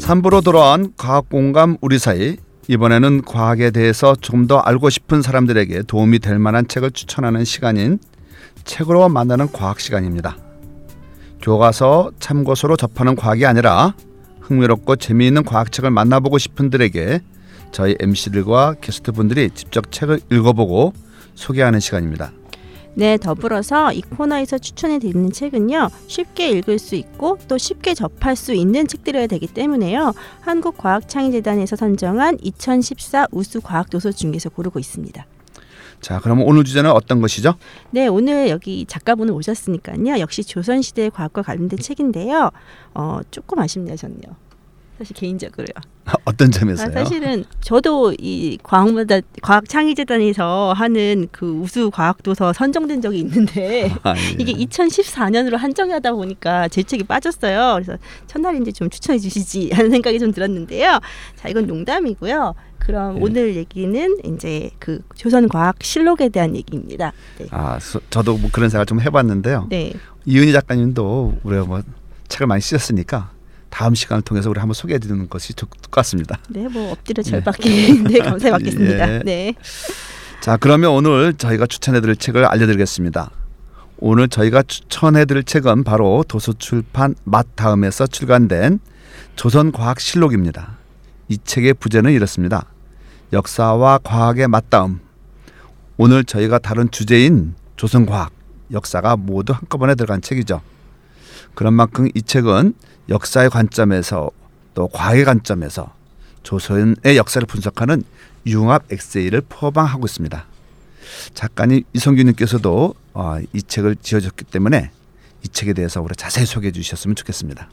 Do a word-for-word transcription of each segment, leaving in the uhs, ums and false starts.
삼 부로 돌아온 과학공감 우리 사이, 이번에는 과학에 대해서 좀 더 알고 싶은 사람들에게 도움이 될 만한 책을 추천하는 시간인 책으로 만나는 과학 시간입니다. 교과서, 참고서로 접하는 과학이 아니라 흥미롭고 재미있는 과학책을 만나보고 싶은 분들에게 저희 엠씨들과 게스트분들이 직접 책을 읽어보고 소개하는 시간입니다. 네, 더불어서 이 코너에서 추천해 드리는 책은요, 쉽게 읽을 수 있고 또 쉽게 접할 수 있는 책들이어야 되기 때문에요, 한국과학창의재단에서 선정한 이천십사 우수 과학도서 중에서 고르고 있습니다. 자, 그럼 오늘 주제는 어떤 것이죠? 네, 오늘 여기 작가분을 오셨으니까요, 역시 조선시대 과학과 관련된 책인데요. 어, 조금 아쉽네요, 저는요. 사실 개인적으로요. 어떤 점에서요? 아, 사실은 저도 이 과학마다 과학창의재단에서 하는 그 우수 과학도서 선정된 적이 있는데 아, 예. 이게 이천십사 년으로 한정하다 보니까 제 책이 빠졌어요. 그래서 첫날인데 좀 추천해 주시지 하는 생각이 좀 들었는데요. 자, 이건 농담이고요. 그럼 예. 오늘 얘기는 이제 그 조선과학실록에 대한 얘기입니다. 네. 아, 서, 저도 뭐 그런 생각을 좀 해봤는데요. 네. 이은희 작가님도 우리가 뭐 책을 많이 쓰셨으니까 다음 시간을 통해서 우리 한번 소개해드리는 것이 좋을 것 같습니다. 네, 뭐 엎드려 절받기 네, 감사히 받겠습니다. 예. 네. 자, 그러면 오늘 저희가 추천해드릴 책을 알려드리겠습니다. 오늘 저희가 추천해드릴 책은 바로 도서출판 맛다음에서 출간된 조선과학실록입니다. 이 책의 부제는 이렇습니다. 역사와 과학의 맞닿음. 오늘 저희가 다룬 주제인 조선과학, 역사가 모두 한꺼번에 들어간 책이죠. 그런 만큼 이 책은 역사의 관점에서 또 과학의 관점에서 조선의 역사를 분석하는 융합 에세이를 포함하고 있습니다. 작가님 이성규님께서도 어, 이 책을 지어줬기 때문에 이 책에 대해서 우리 자세히 소개해 주셨으면 좋겠습니다.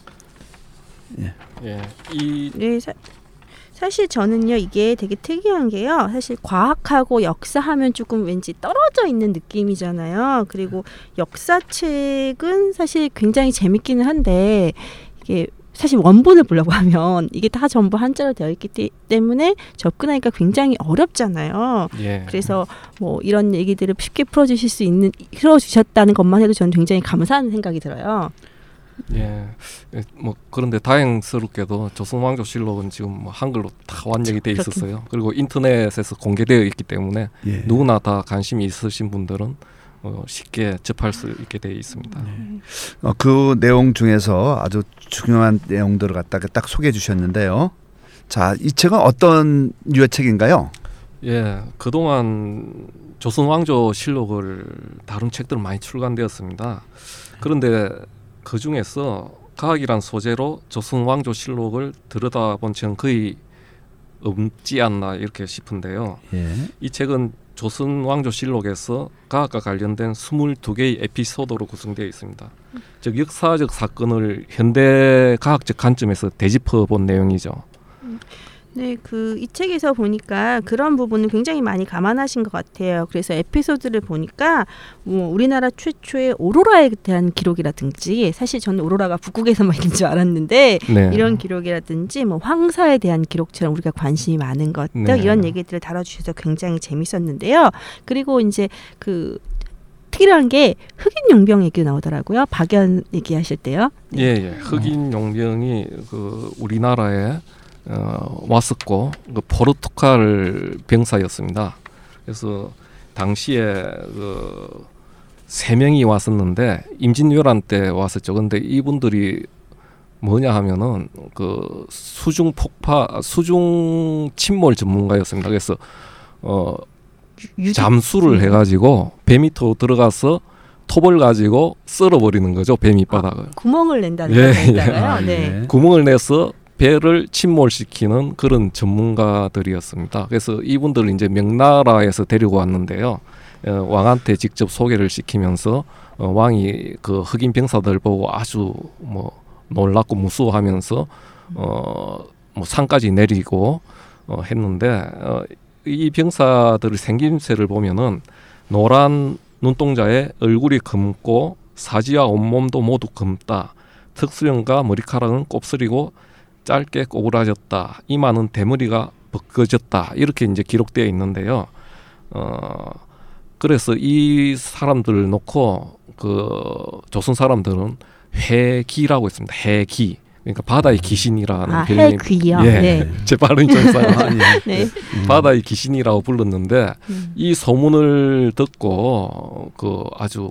예. 예, 이 네, 사, 사실 저는요, 이게 되게 특이한 게요, 사실 과학하고 역사하면 조금 왠지 떨어져 있는 느낌이잖아요. 그리고 역사책은 사실 굉장히 재밌기는 한데 이게 사실 원본을 보려고 하면 이게 다 전부 한자로 되어 있기 때문에 접근하기가 굉장히 어렵잖아요. 예. 그래서 뭐 이런 얘기들을 쉽게 풀어주실 수 있는, 풀어주셨다는 것만 해도 저는 굉장히 감사한 생각이 들어요. 예, 뭐 그런데 다행스럽게도 조선왕조실록은 지금 뭐 한글로 다 완역이 돼 있었어요. 그리고 인터넷에서 공개되어 있기 때문에 예. 누구나 다 관심이 있으신 분들은 어, 쉽게 접할 수 있게 되어 있습니다. 네. 어, 그 내용 중에서 아주 중요한 내용들을 갖다가 딱 소개해 주셨는데요. 자, 이 책은 어떤 류의 책인가요? 예, 그동안 조선왕조실록을 다룬 책들은 많이 출간되었습니다. 그런데 그 중에서 과학이란 소재로 조선왕조실록을 들여다본 책은 거의 없지 않나 이렇게 싶은데요. 예. 이 책은 조선왕조실록에서 과학과 관련된 스물두 개의 에피소드로 구성되어 있습니다. 즉 역사적 사건을 현대 과학적 관점에서 되짚어 본 내용이죠. 네, 그 이 책에서 보니까 그런 부분을 굉장히 많이 감안하신 것 같아요. 그래서 에피소드를 보니까 뭐 우리나라 최초의 오로라에 대한 기록이라든지, 사실 저는 오로라가 북극에서만 있는 줄 알았는데 네. 이런 기록이라든지 뭐 황사에 대한 기록처럼 우리가 관심이 많은 것들, 네. 이런 얘기들을 다뤄주셔서 굉장히 재밌었는데요. 그리고 이제 그 특이한 게 흑인 용병 얘기 나오더라고요. 박연 얘기하실 때요. 네. 예, 예. 흑인 용병이 그 우리나라에 어, 왔었고 그 포르투갈 병사였습니다. 그래서 당시에 그 세 명이 왔었는데 임진왜란 때 왔었죠. 근데 이분들이 뭐냐 하면은 그 수중 폭파, 수중 침몰 전문가였습니다. 그래서 어 잠수를 해가지고 배 밑으로 들어가서 톱을 가지고 썰어버리는 거죠. 배 밑바닥을. 아, 구멍을 낸다는 예, 거잖아요. 아, 네. 예. 구멍을 내서 배를 침몰시키는 그런 전문가들이었습니다. 그래서 이분들을 이제 명나라에서 데리고 왔는데요. 어, 왕한테 직접 소개를 시키면서 어, 왕이 그 흑인 병사들 보고 아주 뭐 놀랍고 무서워하면서 어, 뭐 상까지 내리고 어, 했는데 어, 이 병사들의 생김새를 보면은 노란 눈동자에 얼굴이 검고 사지와 온몸도 모두 검다. 특수형과 머리카락은 곱슬이고 짧게 꼬부라졌다. 이마는 대머리가 벗겨졌다. 이렇게 이제 기록되어 있는데요. 어, 그래서 이 사람들을 놓고 그 조선 사람들은 회기라고 했습니다. 회기. 그러니까 바다의 귀신이라는 아, 별명이 해귀요. 예, 네. 제 발음이 좀 이상해요. 네. 음. 바다의 귀신이라고 불렀는데 음. 이 소문을 듣고 그 아주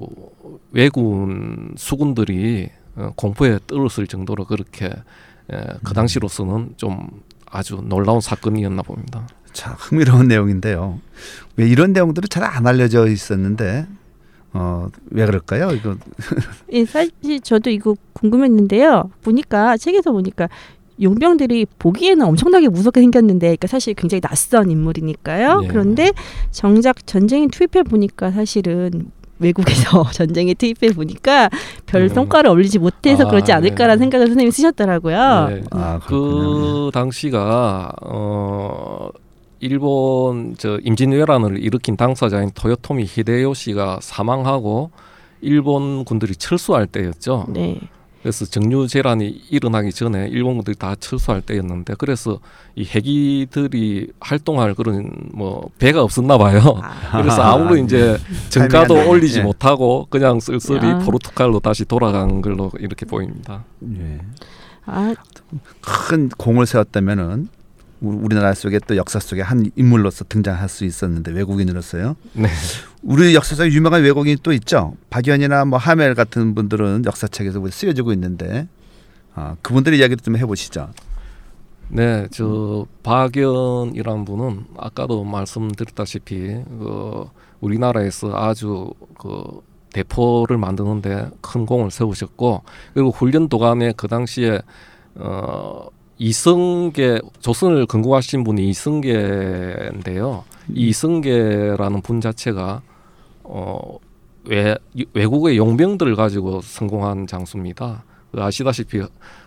외군 수군들이 어, 공포에 떨었을 정도로 그렇게 예, 그 당시로서는 좀 아주 놀라운 사건이었나 봅니다. 참 흥미로운 내용인데요. 왜 이런 내용들은 잘 안 알려져 있었는데 어, 왜 그럴까요? 이거 예, 사실 저도 이거 궁금했는데요. 보니까 책에서 보니까 용병들이 보기에는 엄청나게 무섭게 생겼는데, 그러니까 사실 굉장히 낯선 인물이니까요. 예. 그런데 정작 전쟁에 투입해 보니까 사실은 외국에서 전쟁에 투입해 보니까 별 음. 성과를 올리지 못해서 아, 그러지 않을까라는 네. 생각을 선생님이 쓰셨더라고요. 네. 아, 그 당시가 어 일본 저 임진왜란을 일으킨 당사자인 토요토미 히데요시가 사망하고 일본 군들이 철수할 때였죠. 네. 그래서 정류 재란이 일어나기 전에 일본 군들이 다 철수할 때였는데, 그래서 이 해기들이 활동할 그런 뭐 배가 없었나 봐요. 아. 그래서 아무런 이제 정가도 타이밍이 안 올리지 예. 못하고 그냥 쓸쓸히 야. 포르투갈로 다시 돌아간 걸로 이렇게 보입니다. 예. 아, 큰 공을 세웠다면은 우- 우리나라 속에 또 역사 속에 한 인물로서 등장할 수 있었는데 외국인으로서요. 네. 우리 역사상 유명한 외국인이 또 있죠. 박연이나 뭐 하멜 같은 분들은 역사책에서 우리 쓰여지고 있는데 아, 그분들의 이야기도 좀 해보시죠. 네, 저 박연이라는 분은 아까도 말씀드렸다시피 그 우리나라에서 아주 그 대포를 만드는데 큰 공을 세우셨고, 그리고 훈련 도감에 그 당시에 어 이승계, 조선을 건국하신 분이 이승계인데요. 이 이승계라는 분 자체가 어 외, 외국의 용병들을 가지고 성공한 장수입니다. 그 아시다시피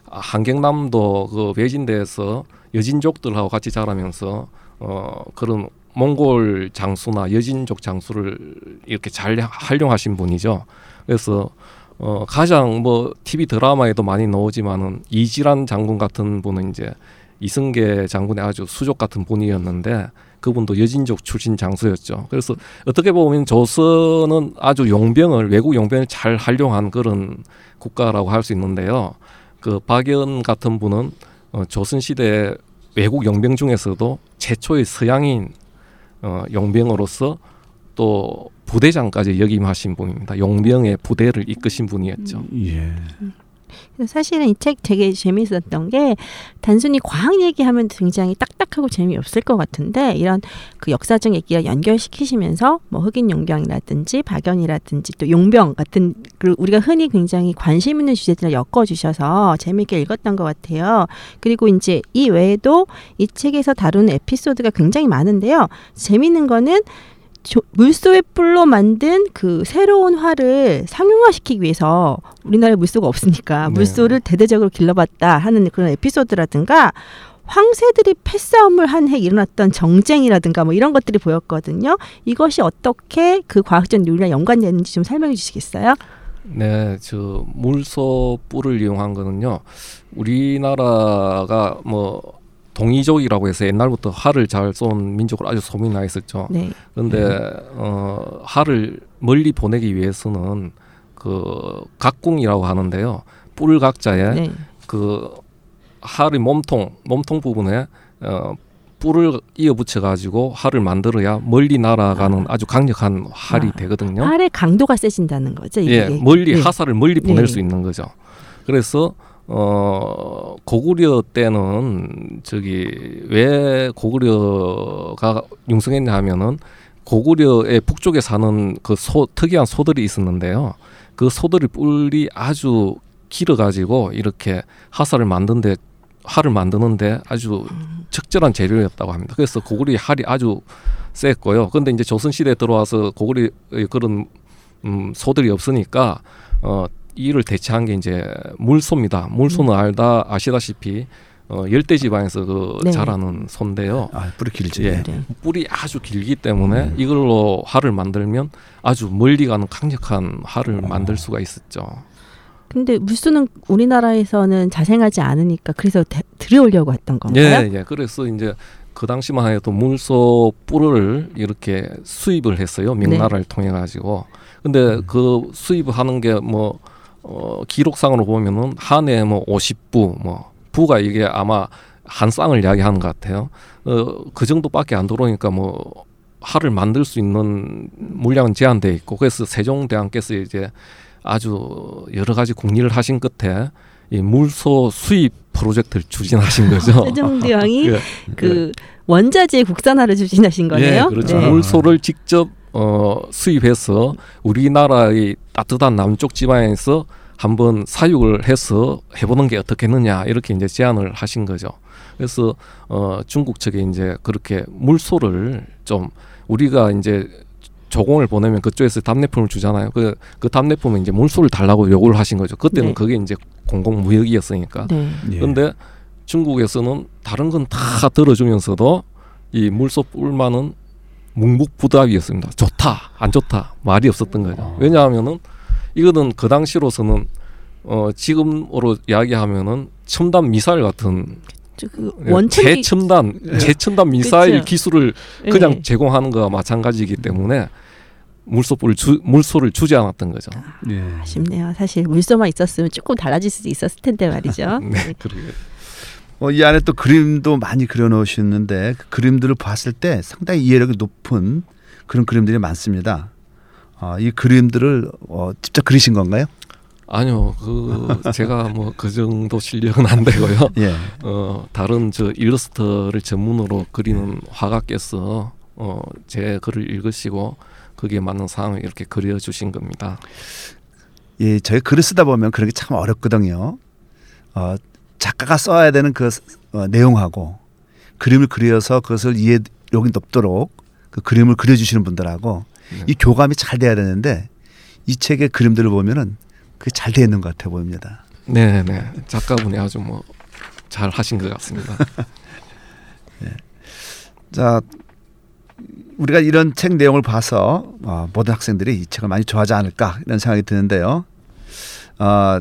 한경남도 그 배진대에서 여진족들하고 같이 자라면서 어 그런 몽골 장수나 여진족 장수를 이렇게 잘 활용하신 분이죠. 그래서 어 가장 뭐 티비 드라마에도 많이 나오지만은 이지란 장군 같은 분은 이제 이승계 장군의 아주 수족 같은 분이었는데, 그분도 여진족 출신 장수였죠. 그래서 어떻게 보면 조선은 아주 용병을, 외국 용병을 잘 활용한 그런 국가라고 할 수 있는데요. 그 박연 같은 분은 어 조선 시대 외국 용병 중에서도 최초의 서양인 어 용병으로서 또 부대장까지 역임하신 분입니다. 용병의 부대를 이끄신 분이었죠. 예. 사실은 이 책 되게 재미있었던 게, 단순히 과학 얘기하면 굉장히 딱딱하고 재미없을 것 같은데, 이런 그 역사적 얘기를 연결시키시면서 뭐 흑인 용병이라든지 박연이라든지 또 용병 같은 그 우리가 흔히 굉장히 관심 있는 주제들을 엮어주셔서 재미있게 읽었던 것 같아요. 그리고 이제 이 외에도 이 책에서 다루는 에피소드가 굉장히 많은데요. 재미있는 거는 조, 물소의 뿔로 만든 그 새로운 활을 상용화시키기 위해서, 우리나라에 물소가 없으니까 네. 물소를 대대적으로 길러봤다 하는 그런 에피소드라든가, 황새들이 패싸움을 한 해 일어났던 정쟁이라든가 뭐 이런 것들이 보였거든요. 이것이 어떻게 그 과학적 논리랑 연관되는지 좀 설명해 주시겠어요? 네, 저 물소 뿔을 이용한 거는요. 우리나라가 뭐 동이족이라고 해서 옛날부터 활을 잘 쏜 민족으로 아주 소문이 나 있었죠. 네. 그런데 어, 활을 멀리 보내기 위해서는 그 각궁이라고 하는데요. 뿔각자에 네. 그 활의 몸통 몸통 부분에 어, 뿔을 이어 붙여 가지고 활을 만들어야 멀리 날아가는 아주 강력한 활이 아, 되거든요. 활의 강도가 세진다는 거죠. 이게. 예, 멀리 네. 하사를 멀리 보낼 네. 수 있는 거죠. 그래서 어 고구려 때는 저기 왜 고구려가 융성했냐 하면은 고구려의 북쪽에 사는 그 소, 특이한 소들이 있었는데요. 그 소들이 뿔이 아주 길어 가지고 이렇게 하사를 만드는데 활을 만드는데 아주 적절한 재료였다고 합니다. 그래서 고구려의 활이 아주 셌고요. 그런데 이제 조선 시대에 들어와서 고구려의 그런 음, 소들이 없으니까 어 이를 대체한 게 이제 물소입니다. 물소는 알다 아시다시피 어, 열대 지방에서 그 네. 자라는 소인데요. 아, 뿌리 길지. 예, 네. 뿔이 아주 길기 때문에 이걸로 활을 만들면 아주 멀리 가는 강력한 활을 만들 수가 있었죠. 근데 물소는 우리나라에서는 자생하지 않으니까 그래서 대, 들여오려고 했던 건가요? 예, 예. 그래서 이제 그 당시만 해도 물소 뿔을 이렇게 수입을 했어요. 명나라를 통해 가지고. 근데 그 수입을 하는 게 뭐 어, 기록상으로 보면은 한 해 뭐 오십 부, 뭐 부가 이게 아마 한 쌍을 이야기하는 것 같아요. 어, 그 정도밖에 안 들어오니까 뭐 활을 만들 수 있는 물량은 제한되어 있고, 그래서 세종대왕께서 이제 아주 여러 가지 궁리를 하신 끝에 이 물소 수입 프로젝트를 추진하신 거죠. 세종대왕이 예, 그 원자재 국산화를 추진하신 거네요. 예, 그렇죠. 네. 물소를 직접 어, 수입해서 우리나라의 따뜻한 남쪽 지방에서 한번 사육을 해서 해보는 게 어떻겠느냐, 이렇게 이제 제안을 하신 거죠. 그래서 어, 중국 측에 이제 그렇게 물소를 좀 우리가 이제 조공을 보내면 그쪽에서 답례품을 주잖아요. 그, 그 답례품은 이제 물소를 달라고 요구를 하신 거죠. 그때는 네. 그게 이제 공공무역이었으니까. 네. 예. 근데 중국에서는 다른 건 다 들어주면서도 이 물소 뿔만은 묵묵부답이었습니다. 좋다, 안 좋다, 말이 없었던 거죠. 왜냐하면은 이거는 그 당시로서는 어, 지금으로 이야기하면은 첨단 미사일 같은 그 원천기 최첨단 최첨단 미사일 그렇죠. 기술을 그냥 네. 제공하는 거와 마찬가지이기 때문에 물소를 주 물소를 주지 않았던 거죠. 예. 아쉽네요. 사실 물소만 있었으면 조금 달라질 수도 있었을 텐데 말이죠. 네, 그러게. 어, 이 안에 또 그림도 많이 그려놓으셨는데 그 그림들을 봤을 때 상당히 이해력이 높은 그런 그림들이 많습니다. 어, 이 그림들을 어, 직접 그리신 건가요? 아니요, 그 제가 뭐 그 정도 실력은 안 되고요. 예. 어, 다른 저 일러스트를 전문으로 그리는 화가께서 어, 제 글을 읽으시고 거기에 맞는 상황을 이렇게 그려주신 겁니다. 예, 저희 글을 쓰다 보면 그런 게 참 어렵거든요. 어, 작가가 써야 되는 그 어, 내용하고 그림을 그려서 그것을 이해력이 높도록 그 그림을 그려주시는 분들하고 네. 이 교감이 잘 돼야 되는데 이 책의 그림들을 보면은 그게 잘 되어 있는 것 같아 보입니다. 네, 네, 작가분이 아주 뭐 잘 하신 것 같습니다. 예. 자, 우리가 이런 책 내용을 봐서 어, 모든 학생들이 이 책을 많이 좋아하지 않을까 이런 생각이 드는데요. 어,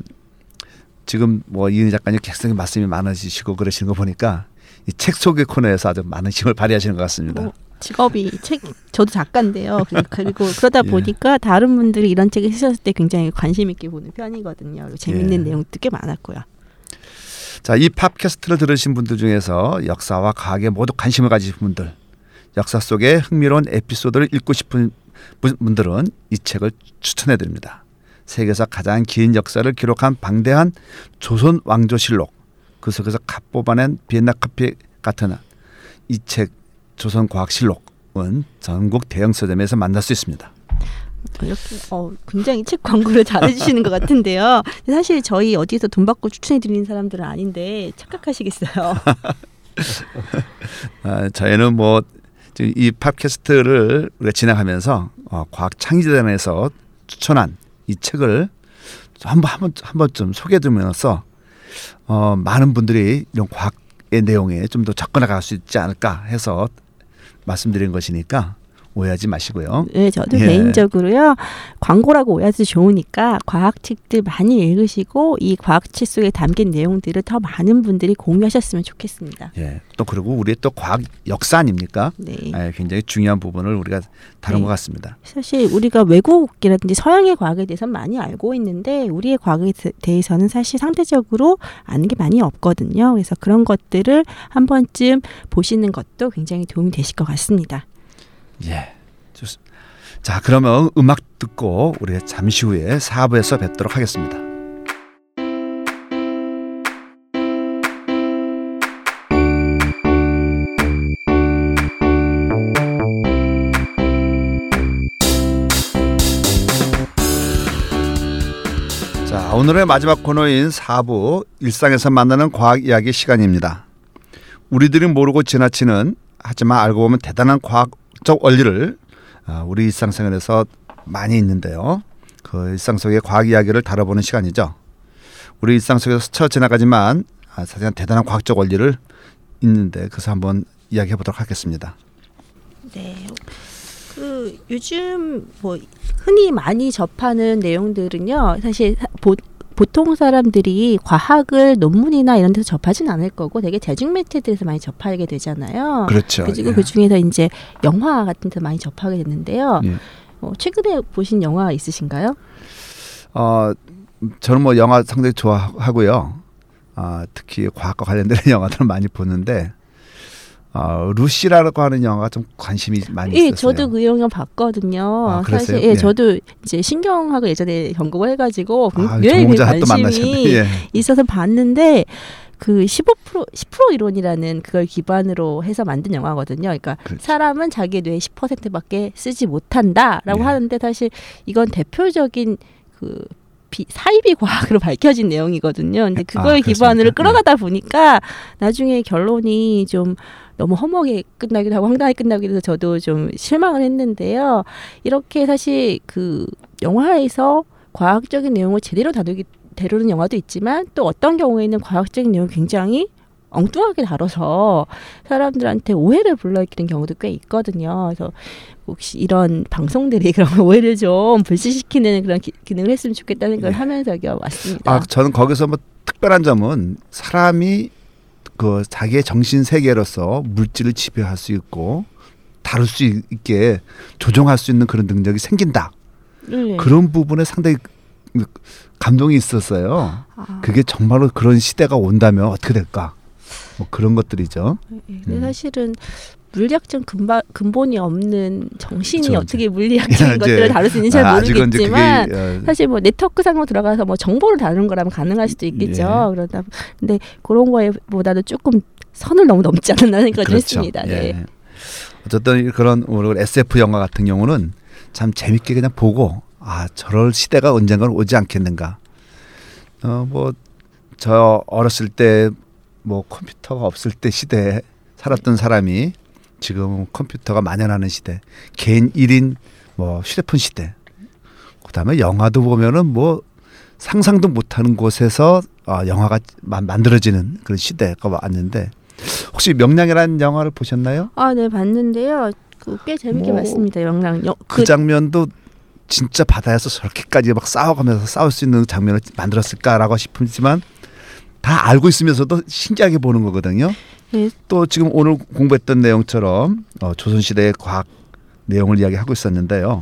지금 뭐 이은희 작가님 객석에 말씀이 많으시고 그러시는 거 보니까 이 책 소개 코너에서 아주 많은 힘을 발휘하시는 것 같습니다. 뭐 직업이 책 저도 작가인데요. 그리고 그러다 예. 보니까 다른 분들이 이런 책을 쓰셨을 때 굉장히 관심 있게 보는 편이거든요. 그리고 재밌는 예. 내용도 꽤 많았고요. 자, 이 팟캐스트를 들으신 분들 중에서 역사와 과학에 모두 관심을 가지신 분들, 역사 속의 흥미로운 에피소드를 읽고 싶은 분들은 이 책을 추천해 드립니다. 세계에서 가장 긴 역사를 기록한 방대한 조선 왕조실록, 그 속에서 갓 뽑아낸 비엔나 커피 같은 이 책 조선과학실록은 전국 대형 서점에서 만날 수 있습니다. 이렇게 어, 굉장히 책 광고를 잘해주시는 것 같은데요. 사실 저희 어디서 돈 받고 추천해드리는 사람들은 아닌데 착각하시겠어요. 아, 저희는 뭐 이 팟캐스트를 우리가 진행하면서 어, 과학창의재단에서 추천한 이 책을 한번 한번 한번 좀 소개해드리면서 어, 많은 분들이 이런 과학의 내용에 좀 더 접근해갈 수 있지 않을까 해서 말씀드린 것이니까 오해하지 마시고요. 네, 저도 예. 개인적으로요. 광고라고 오해하지 좋으니까 과학책들 많이 읽으시고 이 과학책 속에 담긴 내용들을 더 많은 분들이 공유하셨으면 좋겠습니다. 예, 또 그리고 우리의 또 과학 역사 아닙니까? 네. 예, 굉장히 중요한 부분을 우리가 다룬 네. 것 같습니다. 사실 우리가 외국이라든지 서양의 과학에 대해서는 많이 알고 있는데 우리의 과학에 대해서는 사실 상대적으로 아는 게 많이 없거든요. 그래서 그런 것들을 한 번쯤 보시는 것도 굉장히 도움이 되실 것 같습니다. 예, 좋습니다. 자, 그러면 음악 듣고 우리 잠시 후에 사 부에서 뵙도록 하겠습니다. 자, 오늘의 마지막 코너인 사 부 일상에서 만나는 과학 이야기 시간입니다. 우리들이 모르고 지나치는 하지만 알고 보면 대단한 과학적 원리를 우리 일상생활에서 많이 있는데요. 그 일상 속의 과학 이야기를 다뤄보는 시간이죠. 우리 일상 속에서 스쳐 지나가지만 사실은 대단한 과학적 원리를 있는데 그래서 한번 이야기해 보도록 하겠습니다. 네. 그 요즘 뭐 흔히 많이 접하는 내용들은요. 사실 보, 보통 사람들이 과학을 논문이나 이런 데서 접하진 않을 거고 되게 대중매체들에서 많이 접하게 되잖아요. 그렇죠. 그리고 예. 그 중에서 이제 영화 같은 데 많이 접하게 됐는데요. 예. 어, 최근에 보신 영화 있으신가요? 어, 저는 뭐 영화 상당히 좋아하고요. 아, 특히 과학과 관련된 영화들을 많이 보는데 어, 루시라고 하는 영화가 좀 관심이 많이 예, 있었어요. 저도 그 영화 봤거든요. 아, 그랬어요? 사실 예, 예. 저도 이제 신경학을 예전에 전공을 해가지고 아, 굉장히 전공자 또 만나셨네. 관심이 예. 있어서 봤는데 그 십오 퍼센트 십 퍼센트 이론이라는 그걸 기반으로 해서 만든 영화거든요. 그러니까 그렇죠. 사람은 자기 뇌의 십 퍼센트밖에 쓰지 못한다라고 예. 하는데 사실 이건 대표적인 그 비, 사이비 과학으로 밝혀진 내용이거든요. 근데 그거에 아, 기반으로 그렇습니까? 끌어가다 보니까 나중에 결론이 좀 너무 허무하게 끝나기도 하고 황당하게 끝나기도 해서 저도 좀 실망을 했는데요. 이렇게 사실 그 영화에서 과학적인 내용을 제대로 다루기, 다루는 영화도 있지만 또 어떤 경우에는 과학적인 내용을 굉장히 엉뚱하게 다뤄서 사람들한테 오해를 불러일으키는 경우도 꽤 있거든요. 그래서 혹시 이런 방송들이 그런 오해를 좀 불식시키는 그런 기, 기능을 했으면 좋겠다는 걸 예. 하면서 왔습니다. 아, 저는 거기서 뭐 특별한 점은 사람이 그 자기의 정신 세계로서 물질을 지배할 수 있고 다룰 수 있게 조종할 수 있는 그런 능력이 생긴다. 네. 그런 부분에 상당히 감동이 있었어요. 아. 그게 정말로 그런 시대가 온다면 어떻게 될까? 뭐 그런 것들이죠. 예, 근데 음. 사실은 물리학적 근바, 근본이 없는 정신이 그렇죠. 어떻게 물리학적인 이제, 것들을 다룰 수 있는지 잘 아, 아직은 이제 모르겠지만 그게, 어, 사실 뭐 네트워크상으로 들어가서 뭐 정보를 다루는 거라면 가능할 수도 있겠죠. 예. 그러다 근데 그런 거에보다도 조금 선을 너무 넘지 않았나 생각을 그렇죠. 했습니다. 네. 예. 어쨌든 그런 우리 에스에프 영화 같은 경우는 참 재밌게 그냥 보고 아 저럴 시대가 언젠가는 오지 않겠는가. 어 뭐 저 어렸을 때 뭐 컴퓨터가 없을 때 시대에 살았던 사람이 지금 컴퓨터가 만연하는 시대, 개인 일 인 뭐 휴대폰 시대. 그다음에 영화도 보면은 뭐 상상도 못하는 곳에서 어, 영화가 마, 만들어지는 그런 시대가 왔는데 혹시 명량이라는 영화를 보셨나요? 아, 네 봤는데요. 그 꽤 재밌게 뭐, 봤습니다. 영랑. 여, 그, 그 장면도 진짜 바다에서 저렇게까지 막 싸워가면서 싸울 수 있는 장면을 만들었을까라고 싶지만 다 알고 있으면서도 신기하게 보는 거거든요. 네. 또 지금 오늘 공부했던 내용처럼 어, 조선시대의 과학 내용을 이야기하고 있었는데요.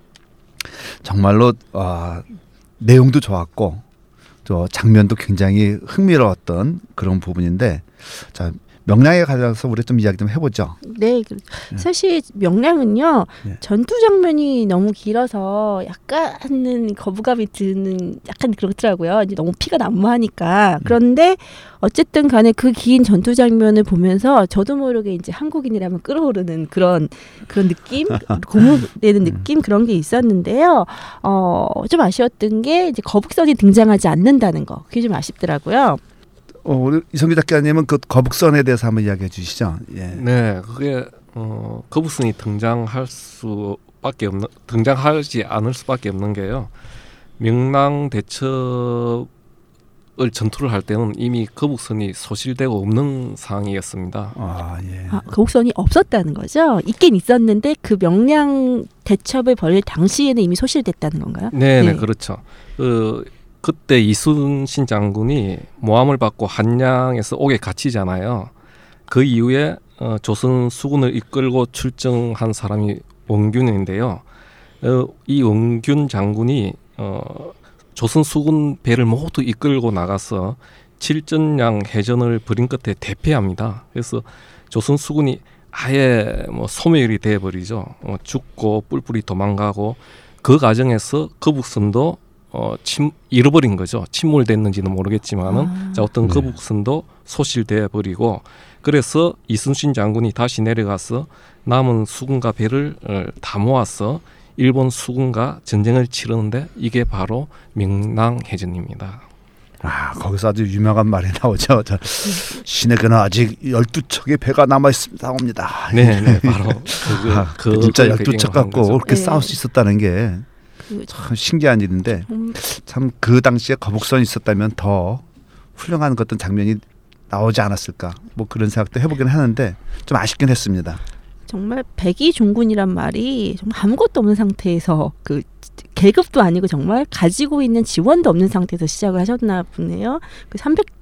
정말로 어, 내용도 좋았고 또 장면도 굉장히 흥미로웠던 그런 부분인데 자 명량에 관해서 우리 좀 이야기 좀 해보죠. 네, 사실 명량은요 네. 전투 장면이 너무 길어서 약간은 거부감이 드는 약간 그렇더라고요. 이제 너무 피가 난무하니까. 그런데 어쨌든 간에 그 긴 전투 장면을 보면서 저도 모르게 이제 한국인이라면 끌어오르는 그런 그런 느낌, 고무되는 느낌 그런 게 있었는데요. 어, 좀 아쉬웠던 게 이제 거북선이 등장하지 않는다는 거. 그게 좀 아쉽더라고요. 어, 우리 이성규 작가님은 그 거북선에 대해서 한번 이야기해 주시죠. 예. 네, 그게 어, 거북선이 등장할 수밖에 없는 등장하지 않을 수밖에 없는 게요. 명랑 대첩을 전투를 할 때는 이미 거북선이 소실되고 없는 상황이었습니다. 아 예. 아, 거북선이 없었다는 거죠? 있긴 있었는데 그 명량 대첩을 벌일 당시에는 이미 소실됐다는 건가요? 네, 네, 네. 그렇죠. 그 그때 이순신 장군이 모함을 받고 한양에서 옥에 갇히잖아요. 그 이후에 어, 조선 수군을 이끌고 출정한 사람이 원균인데요. 어, 이 원균 장군이 어, 조선 수군 배를 모두 이끌고 나가서 칠전량 해전을 벌인 끝에 대패합니다. 그래서 조선 수군이 아예 뭐 소멸이 돼버리죠. 어, 죽고 뿔뿔이 도망가고 그 과정에서 거북선도 어, 침, 잃어버린 거죠. 침몰됐는지는 모르겠지만은 아. 자, 어떤 네. 거북선도 소실돼 버리고 그래서 이순신 장군이 다시 내려가서 남은 수군과 배를 어, 다 모아서 일본 수군과 전쟁을 치르는데 이게 바로 명랑해전입니다. 아 거기서 아주 유명한 말이 나오죠. 저, 신에게는 아직 열두 척의 배가 남아 있습니다. 네, 네, 바로 그거, 아, 그 진짜 그걸 열두 척 배경으로 한 갖고 거죠. 그렇게 네. 싸울 수 있었다는 게 그, 참 신기한 일인데 음, 참 그 당시에 거북선이 있었다면 더 훌륭한 어떤 장면이 나오지 않았을까 뭐 그런 생각도 해보긴 하는데 좀 아쉽긴 했습니다. 정말 백의종군이란 말이 정말 아무것도 없는 상태에서 그 계급도 아니고 정말 가지고 있는 지원도 없는 상태에서 시작을 하셨나 보네요. 그 삼백 척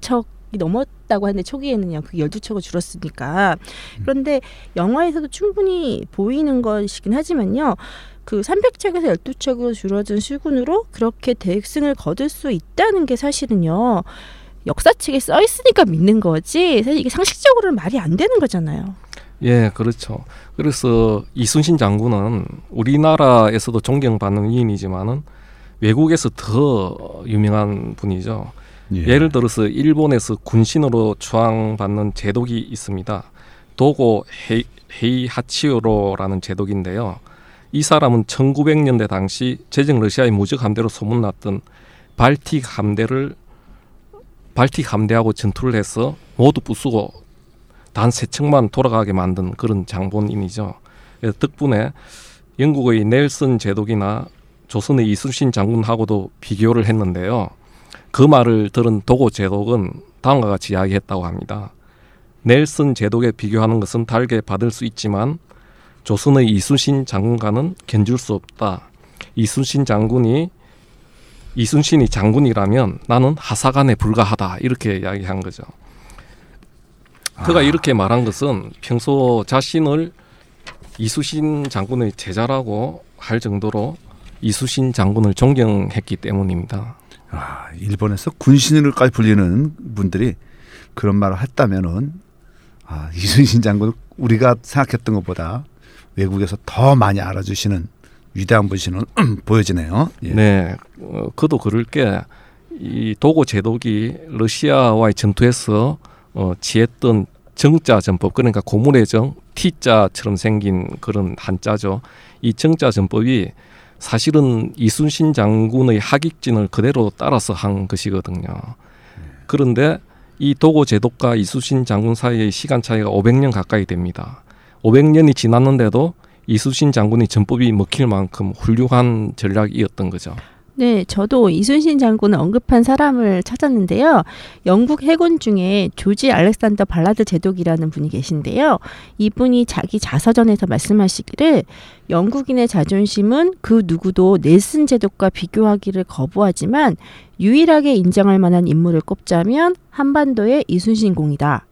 넘었다고 하는데 초기에는요. 그게 열두 척으로 줄었으니까. 그런데 영화에서도 충분히 보이는 것이긴 하지만요. 그 삼백 척에서 열두 척으로 줄어든 수군으로 그렇게 대승을 거둘 수 있다는 게 사실은요. 역사책에 써 있으니까 믿는 거지. 사실 이게 상식적으로는 말이 안 되는 거잖아요. 예, 그렇죠. 그래서 이순신 장군은 우리나라에서도 존경받는 위인이지만은 외국에서 더 유명한 분이죠. 예. 예를 들어서 일본에서 군신으로 추앙받는 제독이 있습니다. 도고 헤이, 헤이하치오로라는 제독인데요. 이 사람은 천구백 년대 당시 제정 러시아의 무적 함대로 소문났던 발틱 함대를 발틱 함대하고 전투를 해서 모두 부수고 단 세 척만 돌아가게 만든 그런 장본인이죠. 그래서 덕분에 영국의 넬슨 제독이나 조선의 이순신 장군하고도 비교를 했는데요. 그 말을 들은 도고 제독은 다음과 같이 이야기했다고 합니다. 넬슨 제독에 비교하는 것은 다르게 받을 수 있지만 조선의 이순신 장군과는 견줄 수 없다. 이순신 장군이 이순신이 장군이라면 나는 하사관에 불과하다. 이렇게 이야기한 거죠. 그가 아. 이렇게 말한 것은 평소 자신을 이순신 장군의 제자라고 할 정도로 이순신 장군을 존경했기 때문입니다. 아, 일본에서 군신으로까지 불리는 분들이 그런 말을 했다면은 아, 이순신 장군 우리가 생각했던 것보다 외국에서 더 많이 알아주시는 위대한 분신은 보여지네요. 예. 네, 어, 그도 그럴 게 이 도고 제독이 러시아와의 전투에서 어, 취했던 정자 전법, 그러니까 고문의 정, T자처럼 생긴 그런 한자죠. 이 정자 전법이 사실은 이순신 장군의 하객진을 그대로 따라서 한 것이거든요. 그런데 이 도고 제독과 이순신 장군 사이의 시간 차이가 오백 년 가까이 됩니다. 오백 년이 지났는데도 이순신 장군의 전법이 먹힐 만큼 훌륭한 전략이었던 거죠. 네, 저도 이순신 장군을 언급한 사람을 찾았는데요. 영국 해군 중에 조지 알렉산더 발라드 제독이라는 분이 계신데요. 이분이 자기 자서전에서 말씀하시기를 영국인의 자존심은 그 누구도 넬슨 제독과 비교하기를 거부하지만 유일하게 인정할 만한 인물을 꼽자면 한반도의 이순신 공이다.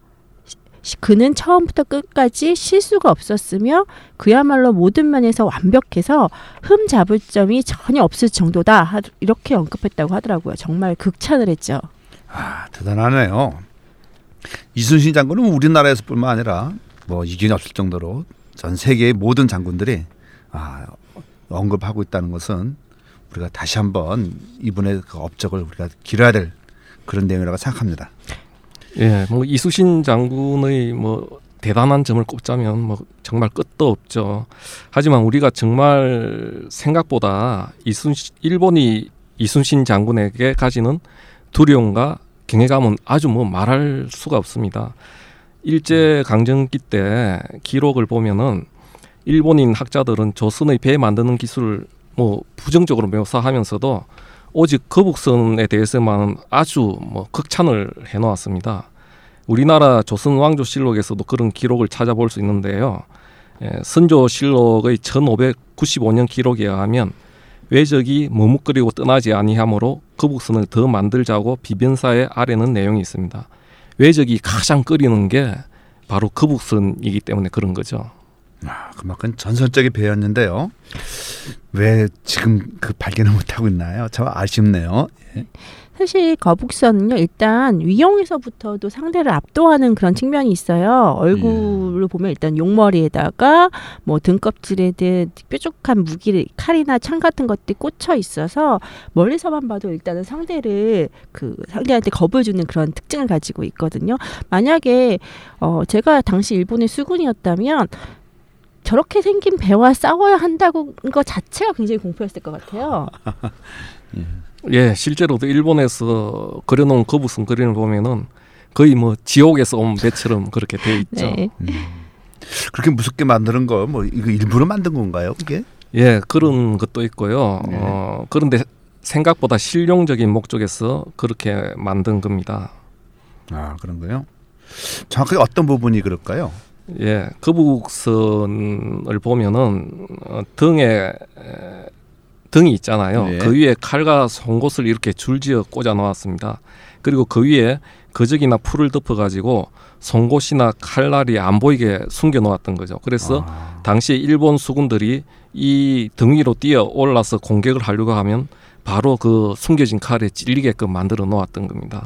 그는 처음부터 끝까지 실수가 없었으며 그야말로 모든 면에서 완벽해서 흠 잡을 점이 전혀 없을 정도다. 이렇게 언급했다고 하더라고요. 정말 극찬을 했죠. 아, 대단하네요. 이순신 장군은 우리나라에서 뿐만 아니라 뭐 이견이 없을 정도로 전 세계의 모든 장군들이 아, 언급하고 있다는 것은 우리가 다시 한번 이분의 그 업적을 우리가 기려야 될 그런 내용이라고 생각합니다. 예, 뭐 이순신 장군의 뭐 대단한 점을 꼽자면 뭐 정말 끝도 없죠. 하지만 우리가 정말 생각보다 이순신 일본이 이순신 장군에게 가지는 두려움과 경외감은 아주 뭐 말할 수가 없습니다. 일제 강점기 때 기록을 보면은 일본인 학자들은 조선의 배 만드는 기술을 뭐 부정적으로 묘사하면서도 오직 거북선에 대해서만 아주 뭐 극찬을 해놓았습니다. 우리나라 조선 왕조실록에서도 그런 기록을 찾아볼 수 있는데요. 예, 선조실록의 천오백구십오 년 기록에 의하면 외적이 머뭇거리고 떠나지 아니하므로 거북선을 더 만들자고 비변사에 아뢰는 내용이 있습니다. 외적이 가장 꺼리는 게 바로 거북선이기 때문에 그런 거죠. 아, 그만큼 전설적인 배였는데요. 왜 지금 그 발견을 못하고 있나요? 참 아쉽네요. 예. 사실 거북선은요, 일단 위용에서부터도 상대를 압도하는 그런 측면이 있어요. 얼굴로 예. 보면 일단 용머리에다가 뭐 등껍질에 대한 뾰족한 무기, 칼이나 창 같은 것들이 꽂혀 있어서 멀리서만 봐도 일단은 상대를 그 상대한테 겁을 주는 그런 특징을 가지고 있거든요. 만약에 어, 제가 당시 일본의 수군이었다면 저렇게 생긴 배와 싸워야 한다고 거 자체가 굉장히 공포였을 것 같아요. 예, 실제로도 일본에서 그려놓은 거북선 그림을 보면은 거의 뭐 지옥에서 온 배처럼 그렇게 돼 있죠. 네. 음. 그렇게 무섭게 만드는 거 뭐 이거 일부러 만든 건가요, 그게? 예, 그런 것도 있고요. 네. 어, 그런데 생각보다 실용적인 목적에서 그렇게 만든 겁니다. 아, 그런 거요? 정확하게 어떤 부분이 그럴까요? 예, 거북선을 보면은 어, 등에 등이 있잖아요. 네. 그 위에 칼과 송곳을 이렇게 줄지어 꽂아 놓았습니다. 그리고 그 위에 거적이나 풀을 덮어가지고 송곳이나 칼날이 안 보이게 숨겨 놓았던 거죠. 그래서 아. 당시 일본 수군들이 이 등 위로 뛰어 올라서 공격을 하려고 하면 바로 그 숨겨진 칼에 찔리게끔 만들어 놓았던 겁니다.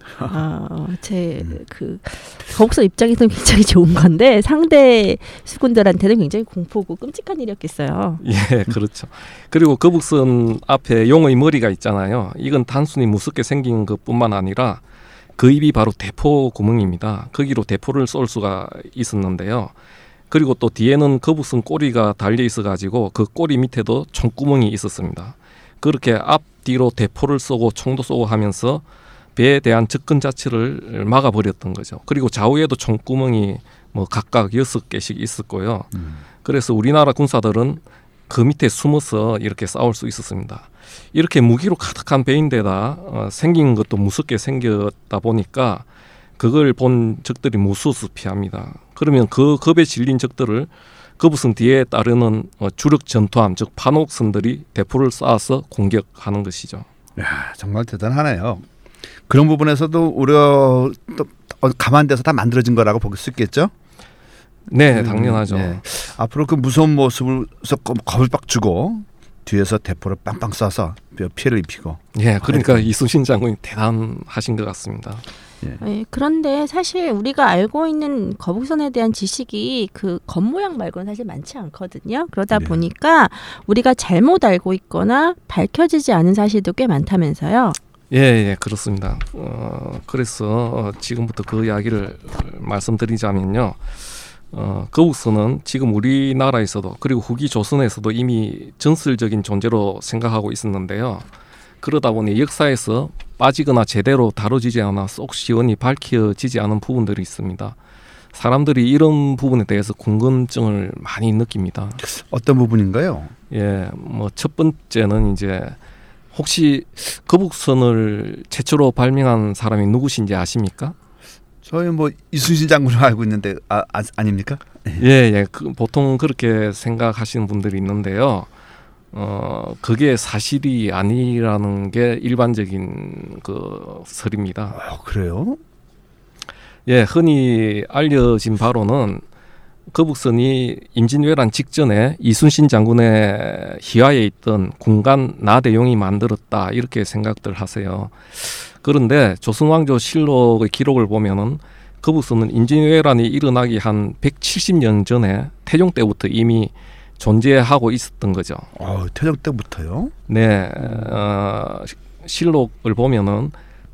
아, 제그 거북선 입장에서는 굉장히 좋은 건데 상대 수군들한테는 굉장히 공포고 끔찍한 일이었겠어요. 예, 그렇죠. 그리고 거북선 앞에 용의 머리가 있잖아요. 이건 단순히 무섭게 생긴 것뿐만 아니라 그 입이 바로 대포 구멍입니다. 거기로 대포를 쏠 수가 있었는데요. 그리고 또 뒤에는 거북선 꼬리가 달려 있어가지고 그 꼬리 밑에도 총구멍이 있었습니다. 그렇게 앞뒤로 대포를 쏘고 총도 쏘고 하면서 배에 대한 접근 자체를 막아버렸던 거죠. 그리고 좌우에도 총구멍이 뭐 각각 여섯 개씩 있었고요. 음. 그래서 우리나라 군사들은 그 밑에 숨어서 이렇게 싸울 수 있었습니다. 이렇게 무기로 가득한 배인데다 어, 생긴 것도 무섭게 생겼다 보니까 그걸 본 적들이 무수수 피합니다. 그러면 그 겁에 질린 적들을 거북선 뒤에 따르는 어, 주력 전투함, 즉 판옥선들이 대포를 쌓아서 공격하는 것이죠. 야, 정말 대단하네요. 그런 부분에서도 우려 또 감안돼서 다 만들어진 거라고 볼 수 있겠죠? 네, 당연하죠. 네. 앞으로 그 무서운 모습을 겁을 빡 주고 뒤에서 대포를 빵빵 쏴서 피해를 입히고. 예, 그러니까 이순신 장군이 대단하신 것 같습니다. 예. 네, 그런데 사실 우리가 알고 있는 거북선에 대한 지식이 그 겉모양 말고는 사실 많지 않거든요. 그러다 네. 보니까 우리가 잘못 알고 있거나 밝혀지지 않은 사실도 꽤 많다면서요. 예, 예, 그렇습니다. 어, 그래서 어, 지금부터 그 이야기를 말씀드리자면요. 어, 거북선은 지금 우리나라에서도 그리고 후기 조선에서도 이미 전설적인 존재로 생각하고 있었는데요. 그러다 보니 역사에서 빠지거나 제대로 다뤄지지 않아 쏙 시원히 밝혀지지 않은 부분들이 있습니다. 사람들이 이런 부분에 대해서 궁금증을 많이 느낍니다. 어떤 부분인가요? 예, 뭐 첫 번째는 이제 혹시 거북선을 최초로 발명한 사람이 누구신지 아십니까? 저희 뭐 이순신 장군을 알고 있는데 아, 아 아닙니까? 예, 예. 그, 보통 그렇게 생각하시는 분들이 있는데요. 어, 그게 사실이 아니라는 게 일반적인 그 설입니다. 아, 그래요? 예, 흔히 알려진 바로는 거북선이 임진왜란 직전에 이순신 장군의 희화에 있던 군간 나대용이 만들었다 이렇게 생각들 하세요. 그런데 조선왕조 실록의 기록을 보면은 거북선은 임진왜란이 일어나기 한 백칠십 년 전에 태종 때부터 이미 존재하고 있었던 거죠. 아, 태종 때부터요? 네, 어, 실록을 보면은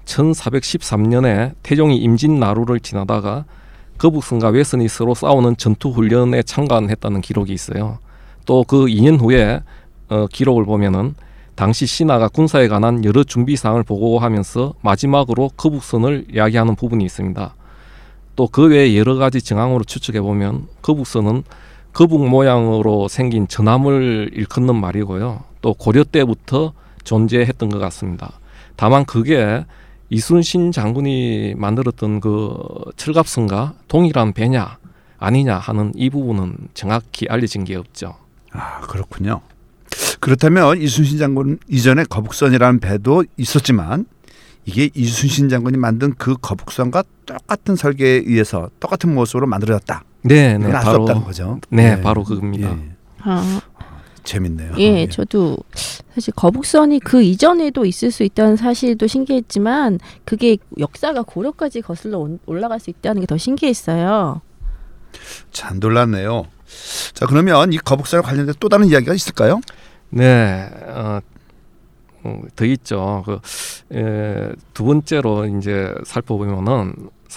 천사백십삼 년에 태종이 임진나루를 지나다가 거북선과 외선이 서로 싸우는 전투훈련에 참관했다는 기록이 있어요. 또 그 이 년 후에 어, 기록을 보면은 당시 신하가 군사에 관한 여러 준비사항을 보고하면서 마지막으로 거북선을 이야기하는 부분이 있습니다. 또 그 외에 여러 가지 정황으로 추측해 보면 거북선은 거북 모양으로 생긴 전함을 일컫는 말이고요. 또 고려 때부터 존재했던 것 같습니다. 다만 그게 이순신 장군이 만들었던 그 철갑선과 동일한 배냐 아니냐 하는 이 부분은 정확히 알려진 게 없죠. 아, 그렇군요. 그렇다면 이순신 장군 이전에 거북선이라는 배도 있었지만 이게 이순신 장군이 만든 그 거북선과 똑같은 설계에 의해서 똑같은 모습으로 만들어졌다. 네, 네, 그건 알 수 바로 없다는 거죠. 네, 네. 바로 그겁니다. 예. 아, 재밌네요. 예, 저도 사실 거북선이 그 이전에도 있을 수 있다는 사실도 신기했지만 그게 역사가 고려까지 거슬러 온- 올라갈 수 있다는 게 더 신기했어요. 참 놀랐네요. 자, 그러면 이 거북선에 관련된 또 다른 이야기가 있을까요? 네, 어, 음, 더 있죠. 그, 에, 두 번째로 이제 살펴보면은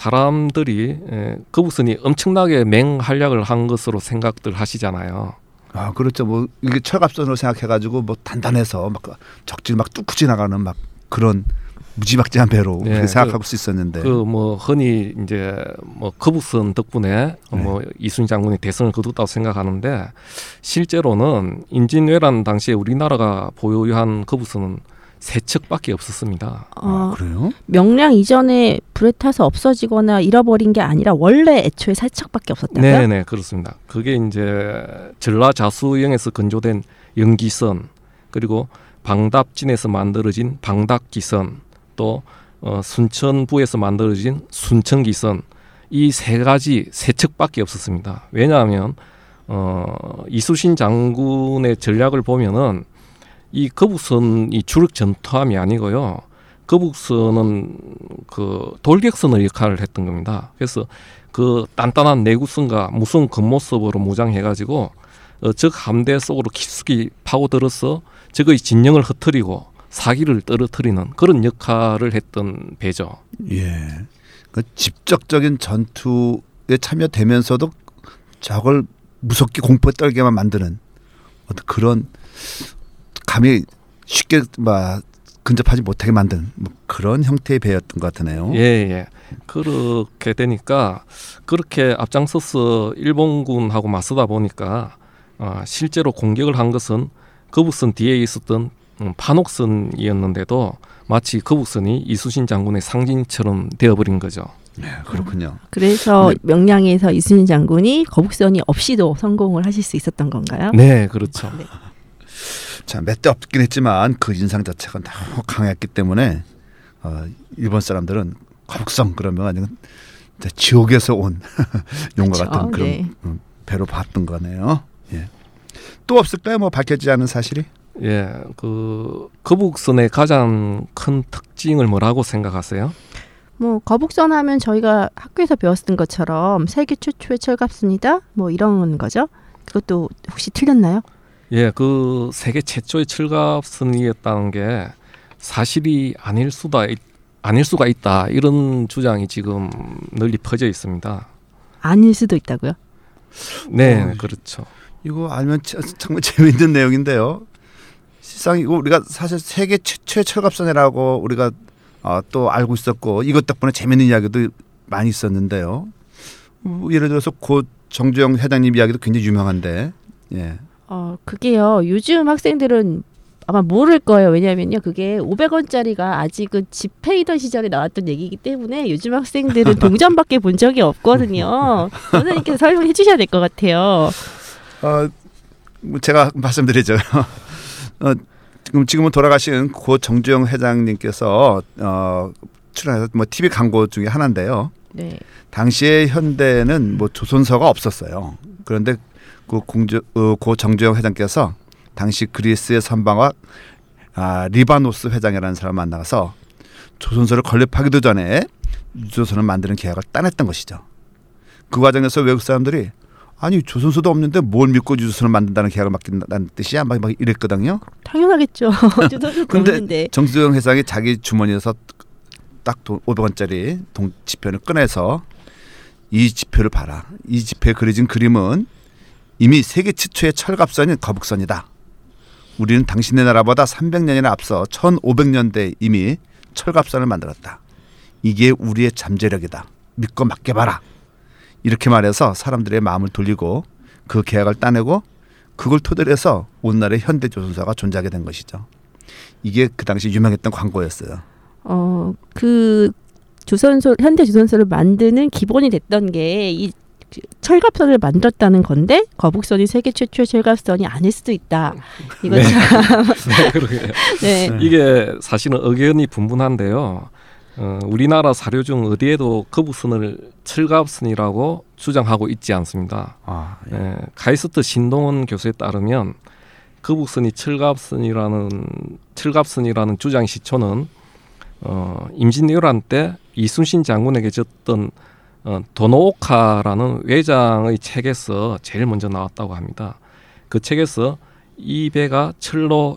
사람들이 에, 거북선이 엄청나게 맹활약을 한 것으로 생각들 하시잖아요. 아, 그렇죠. 뭐 이게 철갑선으로 생각해가지고 뭐 단단해서 막 적질 막 뚝 지나가는 막 그런 무지막지한 배로 네, 그렇게 생각할 수 있었는데. 그 뭐 흔히 이제 뭐 거북선 덕분에 네. 뭐 이순신 장군이 대선을 거뒀다고 생각하는데 실제로는 임진왜란 당시에 우리나라가 보유한 거북선은 세 척밖에 없었습니다. 어, 아, 그래요? 명량 이전에 불에 타서 없어지거나 잃어버린 게 아니라 원래 애초에 살짝밖에 없었다고요? 네, 네, 그렇습니다. 그게 이제 전라자수령에서 건조된 연기선 그리고 방답진에서 만들어진 방답기선, 또 어, 순천부에서 만들어진 순천기선, 이 세 가지 세척밖에 없었습니다. 왜냐하면 어, 이순신 장군의 전략을 보면은 이 거북선이 주력 전투함이 아니고요. 거북선은 그 돌격선의 역할을 했던 겁니다. 그래서 그 단단한 내구선과 무서운 겉모습으로 무장해가지고 어, 적 함대 속으로 깊숙이 파고들어서 적의 진영을 흩뜨리고 사기를 떨어뜨리는 그런 역할을 했던 배죠. 예, 그 직접적인 전투에 참여되면서도 적을 무섭게 공포에 떨게만 만드는 어떤 그런 감히 쉽게 막 근접하지 못하게 만든 뭐 그런 형태의 배였던 것 같으네요. 예, 예. 그렇게 되니까 그렇게 앞장서서 일본군하고 맞서다 보니까 어, 실제로 공격을 한 것은 거북선 뒤에 있었던 음, 판옥선이었는데도 마치 거북선이 이순신 장군의 상징처럼 되어버린 거죠. 네, 그렇군요. 그래서 네. 명량에서 이순신 장군이 거북선이 없이도 성공을 하실 수 있었던 건가요? 네, 그렇죠. 네. 자, 몇 대 없긴 했지만 그 인상 자체가 너무 강했기 때문에 어, 일본 사람들은 거북선 그러면 아니면 지옥에서 온 용과 그렇죠. 같은 그런 네. 음, 배로 봤던 거네요. 예. 또 없을까요? 뭐 밝혀지지 않은 사실이? 예, 그 거북선의 가장 큰 특징을 뭐라고 생각하세요? 뭐 거북선 하면 저희가 학교에서 배웠던 것처럼 세계 최초의 철갑선이다. 뭐 이런 거죠. 그것도 혹시 틀렸나요? 예, 그 세계 최초의 철갑선이었다는 게 사실이 아닐 수다 아닐 수가 있다, 이런 주장이 지금 널리 퍼져 있습니다. 아닐 수도 있다고요? 네, 어, 그렇죠. 이거 알면 참- 정말 재미있는 내용인데요. 실상 이거 우리가 사실 세계 최초의 철갑선이라고 우리가 어, 또 알고 있었고 이것 덕분에 재미있는 이야기도 많이 있었는데요. 뭐 예를 들어서 고 정주영 회장님 이야기도 굉장히 유명한데, 예. 어 그게요. 요즘 학생들은 아마 모를 거예요. 왜냐하면요, 그게 오백 원짜리가 아직은 지폐이던 시절에 나왔던 얘기이기 때문에 요즘 학생들은 동전밖에 본 적이 없거든요. 선생님께서 설명해 주셔야 될 것 같아요. 어, 뭐 제가 말씀드리죠. 어, 지금 지금은 돌아가신 고 정주영 회장님께서 어, 출연해서 뭐 티비 광고 중에 하나인데요. 네. 당시에 현대는 뭐 조선소가 없었어요. 그런데 그 공주, 어, 고 정주영 회장께서 당시 그리스의 선방화 아, 리바노스 회장이라는 사람을 만나서 조선소를 건립하기도 전에 유조선을 만드는 계약을 따냈던 것이죠. 그 과정에서 외국 사람들이 아니 조선소도 없는데 뭘 믿고 유조선을 만든다는 계약을 맡긴다는 뜻이야? 막, 막 이랬거든요. 당연하겠죠. 조선소도 근데 없는데. 정주영 회장이 자기 주머니에서 딱 돈 오백 원짜리 동 지폐를 꺼내서 이 지폐를 봐라. 이 지폐에 그려진 그림은 이미 세계 최초의 철갑선인 거북선이다. 우리는 당신네 나라보다 삼백 년이나 앞서 천오백 년대에 이미 철갑선을 만들었다. 이게 우리의 잠재력이다. 믿고 맡겨봐라. 이렇게 말해서 사람들의 마음을 돌리고 그 계약을 따내고 그걸 토대로 해서 오늘날의 현대조선소가 존재하게 된 것이죠. 이게 그 당시 유명했던 광고였어요. 어, 그 조선소 현대 조선소를 만드는 기본이 됐던 게 이 철갑선을 만들었다는 건데 거북선이 세계 최초의 철갑선이 아닐 수도 있다. 이거 네. 참. 네, 그러게요. 네. 이게 사실은 의견이 분분한데요. 어, 우리나라 사료 중 어디에도 거북선을 철갑선이라고 주장하고 있지 않습니다. 아, 예. 예, 카이스트 신동원 교수에 따르면 거북선이 철갑선이라는 철갑선이라는 주장 시초는 어, 임진왜란 때 이순신 장군에게 줬던 어, 도노오카라는 외장의 책에서 제일 먼저 나왔다고 합니다. 그 책에서 이 배가 철로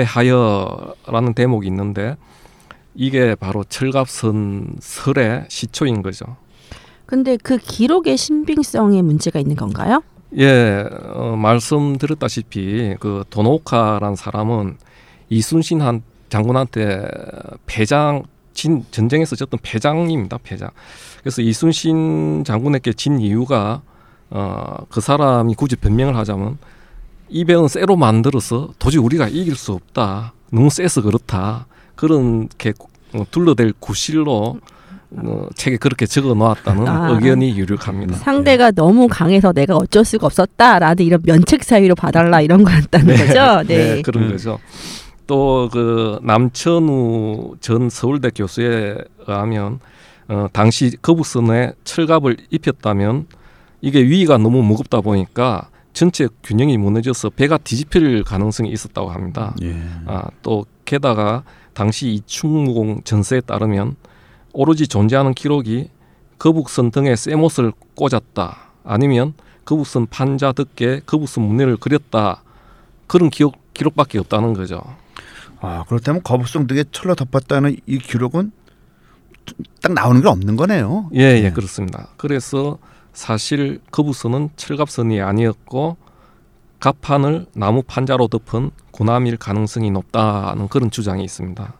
요예하여라는 대목이 있는데 이게 바로 철갑선 설의 시초인 거죠. 근데 그 기록의 신빙성에 문제가 있는 건가요? 예, 어, 말씀드렸다시피 그 도노오카라는 사람은 이순신 한 장군한테 패장 진 전쟁에서 졌던 패장입니다. 패장. 그래서 이순신 장군에게 진 이유가 어, 그 사람이 굳이 변명을 하자면 이 배는 쇠로 만들어서 도저히 우리가 이길 수 없다. 너무 세서 그렇다. 그렇게 둘러댈 구실로 어, 책에 그렇게 적어 놓았다는 아. 의견이 유력합니다. 상대가 너무 강해서 내가 어쩔 수가 없었다라는 이런 면책 사유로 봐달라 이런 거였다는 네. 거죠. 네, 네. 그런 음. 거죠. 또 그 남천우 전 서울대 교수에 의하면 어, 당시 거북선에 철갑을 입혔다면 이게 위가 너무 무겁다 보니까 전체 균형이 무너져서 배가 뒤집힐 가능성이 있었다고 합니다. 예. 아, 또 게다가 당시 이충무공 전서에 따르면 오로지 존재하는 기록이 거북선 등에 쇠못을 꽂았다, 아니면 거북선 판자 덮개 거북선 무늬를 그렸다, 그런 기록, 기록밖에 없다는 거죠. 아, 그렇다면 거북선 등에 철로 덮었다는 이 기록은 딱 나오는 게 없는 거네요. 예, 예, 그렇습니다. 그래서 사실 거북선은 철갑선이 아니었고 갑판을 나무 판자로 덮은 군함일 가능성이 높다는 그런 주장이 있습니다.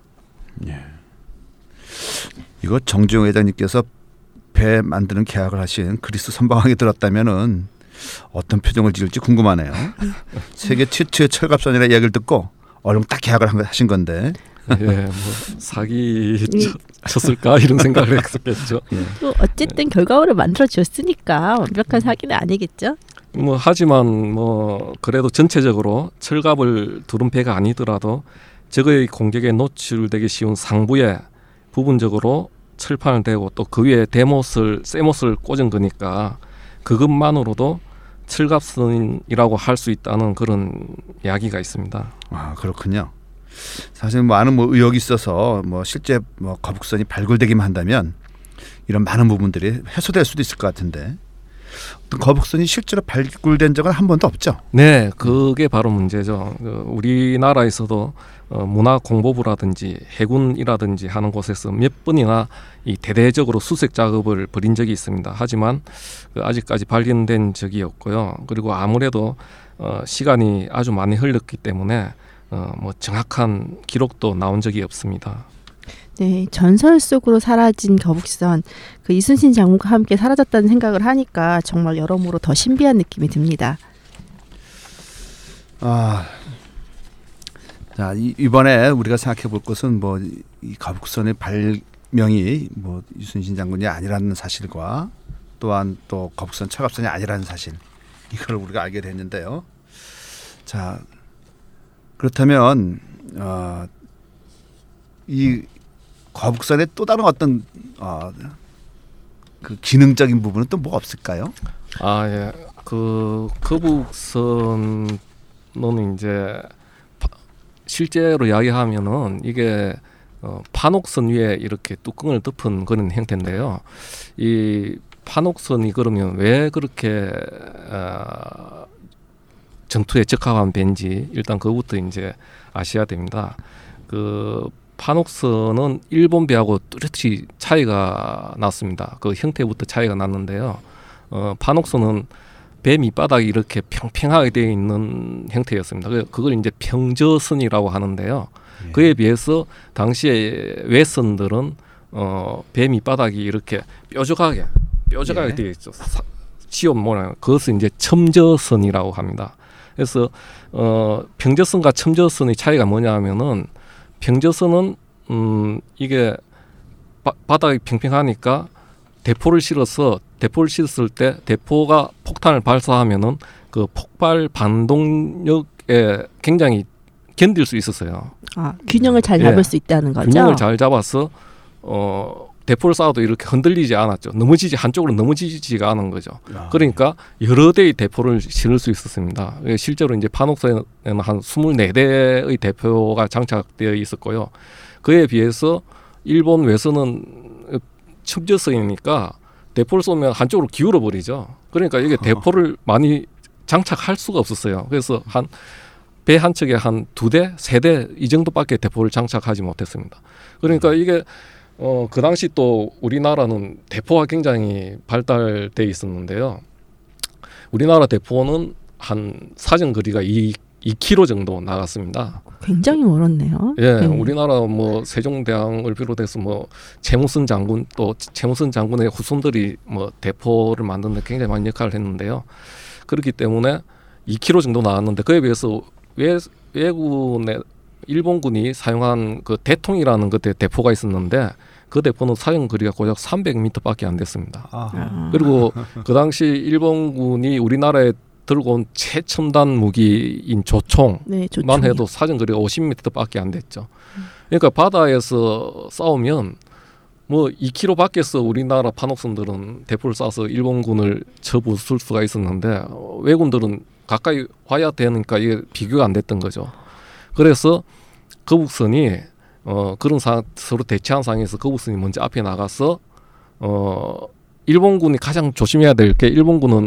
이거 정주영 회장님께서 배 만드는 계약을 하신 그리스 선박왕이 들었다면은 어떤 표정을 지을지 궁금하네요. 세계 최초의 철갑선이라는 이야기를 듣고 얼른 딱 계약을 한 거- 하신 건데. 예, 뭐 사기 쳐- 쳤을까 이런 생각을 했었겠죠. 또 어쨌든 결과물을 만들어 줬으니까 완벽한 사기는 아니겠죠. 뭐 하지만 뭐 그래도 전체적으로 철갑을 두른 배가 아니더라도 적의 공격에 노출되기 쉬운 상부에 부분적으로 철판을 대고 또 그 위에 대못을 쇠못을 꽂은 거니까 그것만으로도 철갑선이라고 할 수 있다는 그런 이야기가 있습니다. 아, 그렇군요. 사실 많은 뭐 의혹이 있어서 뭐 실제 뭐 거북선이 발굴되기만 한다면 이런 많은 부분들이 해소될 수도 있을 것 같은데 어떤 거북선이 실제로 발굴된 적은 한 번도 없죠. 네, 그게 바로 문제죠. 그 우리나라에서도 어, 문화공보부라든지 해군이라든지 하는 곳에서 몇 번이나 이 대대적으로 수색 작업을 벌인 적이 있습니다. 하지만 그 아직까지 발견된 적이 없고요. 그리고 아무래도 어, 시간이 아주 많이 흘렀기 때문에 어, 뭐 정확한 기록도 나온 적이 없습니다. 네, 전설 속으로 사라진 거북선, 그 이순신 장군과 함께 사라졌다는 생각을 하니까 정말 여러모로 더 신비한 느낌이 듭니다. 아, 자 이, 이번에 우리가 생각해 볼 것은 뭐 이 거북선의 발명이 뭐 이순신 장군이 아니라는 사실과 또한 또 거북선 철갑선이 아니라는 사실, 이걸 우리가 알게 됐는데요. 자, 그렇다면 어, 이 거북선의 또 다른 어떤 어, 그 기능적인 부분은 또 뭐 없을까요? 아, 예. 그 거북선은 이제 파- 실제로 이야기하면은 이게 어, 판옥선 위에 이렇게 뚜껑을 덮은 그런 형태인데요. 이 판옥선이 그러면 왜 그렇게 어, 전투에 적합한 배인지 일단 그것부터 이제 아셔야 됩니다. 그 판옥선은 일본 배하고 뚜렷이 차이가 났습니다. 그 형태부터 차이가 났는데요. 어, 판옥선은 배 밑바닥이 이렇게 평평하게 되어 있는 형태였습니다. 그- 그걸 이제 평저선이라고 하는데요. 예. 그에 비해서 당시에 외선들은 어, 배 밑바닥이 이렇게 뾰족하게 뾰족하게 예. 되어 있죠. 사- 시험 모양. 그것을 이제 첨저선이라고 합니다. 그래서 어, 평저선과 첨저선의 차이가 뭐냐면은 평저선은 음, 이게 바, 바닥이 평평하니까 대포를 실어서 대포를 실었을 때 대포가 폭탄을 발사하면은 그 폭발 반동력에 굉장히 견딜 수 있었어요. 아, 균형을 잘 잡을 예. 수 있다는 거죠. 균형을 잘 잡아서 어, 대포를 쏴도 이렇게 흔들리지 않았죠. 넘어지지 한쪽으로 넘어지지가 않은 거죠. 아, 그러니까 여러 대의 대포를 실을 수 있었습니다. 실제로 이제 판옥선에는 한 스물네 대의 대포가 장착되어 있었고요. 그에 비해서 일본 외선은 첨저선이니까 대포를 쏘면 한쪽으로 기울어 버리죠. 그러니까 이게 대포를 많이 장착할 수가 없었어요. 그래서 한 배 한 척에 한 두 대, 세 대 이 정도밖에 대포를 장착하지 못했습니다. 그러니까 이게 어, 그 당시 또 우리나라는 대포가 굉장히 발달돼 있었는데요. 우리나라 대포는 한 사정 거리가 이 킬로미터 정도 나갔습니다. 굉장히 멀었네요. 예, 네. 우리나라 뭐 세종대왕을 비롯해서 뭐 최무선 장군 또 최무선 장군의 후손들이 뭐 대포를 만드는 데 굉장히 많은 역할을 했는데요. 그렇기 때문에 이 킬로미터 정도 나왔는데 그에 비해서 외, 외군의 일본군이 사용한 그 대통이라는 그때 대포가 있었는데 그 대포는 사용 거리가 고작 삼백 미터밖에 안 됐습니다. 아. 그리고 그 당시 일본군이 우리나라에 들고 온 최첨단 무기인 조총만 네, 조총이요. 해도 사정 거리가 오십 미터밖에 안 됐죠. 그러니까 바다에서 싸우면 뭐 이 킬로미터 밖에서 우리나라 판옥선들은 대포를 쏴서 일본군을 쳐부술 수가 있었는데 왜군들은 가까이 와야 되니까 이게 비교가 안 됐던 거죠. 그래서 거북선이 어 그런 상 서로 대치한 상황에서 거북선이 먼저 앞에 나가서 어 일본군이 가장 조심해야 될 게 일본군은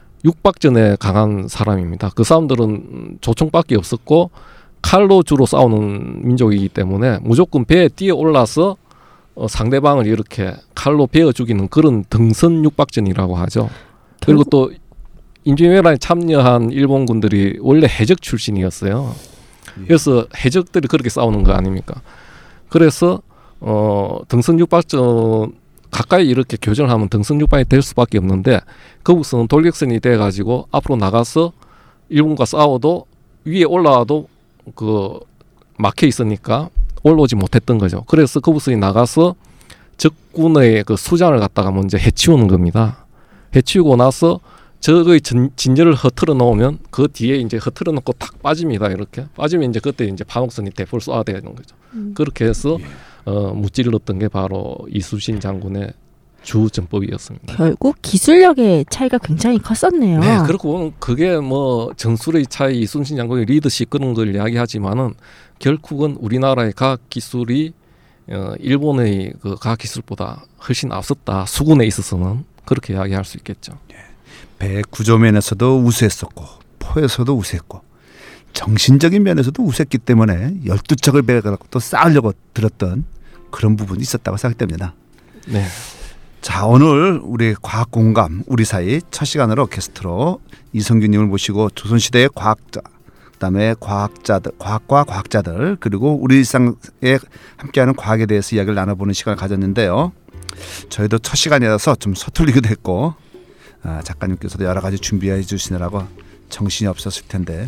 육박전에 강한 사람입니다. 그 사람들은 조총밖에 없었고 칼로 주로 싸우는 민족이기 때문에 무조건 배에 뛰어 올라서 어, 상대방을 이렇게 칼로 베어 죽이는 그런 등선 육박전이라고 하죠. 그리고 또 인지매란에 참여한 일본군들이 원래 해적 출신이었어요. 그래서 해적들이 그렇게 싸우는 거 아닙니까? 그래서 어, 등선 육박전 가까이 이렇게 교전하면 등선 육박이 될 수밖에 없는데 거북선은 돌격선이 돼가지고 앞으로 나가서 일본과 싸워도 위에 올라와도 그 막혀 있으니까 올라오지 못했던 거죠. 그래서 거북선이 나가서 적군의 그 수장을 갖다가 먼저 해치우는 겁니다. 해치우고 나서 적의 진, 진열을 흐트러 놓으면 그 뒤에 이제 흐트러 놓고 탁 빠집니다. 이렇게 빠지면 이제 그때 이제 판옥선이 대포를 쏴야 되는 거죠. 음. 그렇게 해서 어, 무찔렀던 게 바로 이순신 장군의 주 전법이었습니다. 결국 기술력의 차이가 굉장히 컸었네요. 네, 그렇고 보면 그게 뭐 전술의 차이, 이순신 장군의 리더십 그런 걸 이야기하지만은 결국은 우리나라의 과학 기술이 어, 일본의 그 과학 기술보다 훨씬 앞섰다. 수군에 있어서는 그렇게 이야기할 수 있겠죠. 배 구조면에서도 우수했었고 포에서도 우수했고 정신적인 면에서도 우수했기 때문에 열두 척을 배에 갖고 또 쌓으려고 들었던 그런 부분이 있었다고 생각됩니다. 네. 자, 오늘 우리 과학 공감 우리 사이 첫 시간으로 게스트로 이성균님을 모시고 조선시대의 과학자, 그다음에 과학자들, 과학과 과학자들 그리고 우리 일상에 함께하는 과학에 대해서 이야기를 나눠보는 시간을 가졌는데요. 저희도 첫 시간이라서 좀 서툴리기도 했고 아, 작가님께서도 여러 가지 준비해 주시느라고 정신이 없었을 텐데